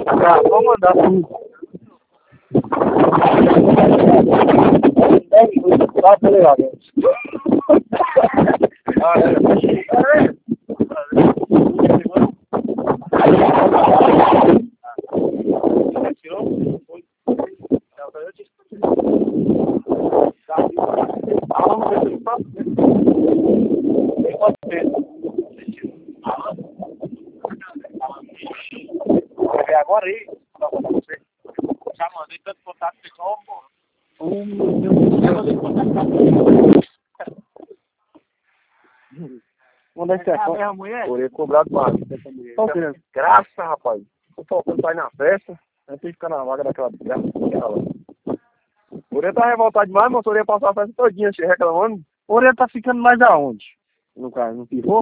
Tá, vou mandar tudo. Tá, legal. Agora aí, já mandei tanto contato pessoal, pô. Meu Deus. Onde é que é? A mulher? Orei cobrado mais. Graça, rapaz. Tô faltando pra ir na festa. A gente tem que ficar na vaga daquela graça. Orei tá revoltado demais, mas Orei passou a festa todinha, reclamando. Orei tá ficando mais aonde? No caso, no pirro?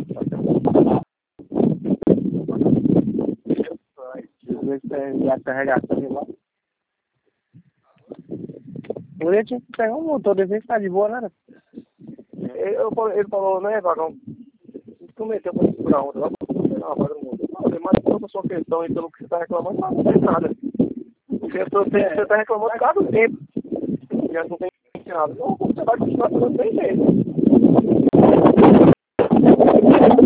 Já carregar também lá. Orei tinha que pegar um motor desse que tá de boa, né? Ele falou, né, vagão? Prometeu pra segurar outra lá, não, vaga no mundo. Não, mas toda a sua questão aí pelo que você tá reclamando, não tem nada. Você tá reclamando por causa do tempo. E não tem nada. Então, você vai continuar fazendo bem mesmo.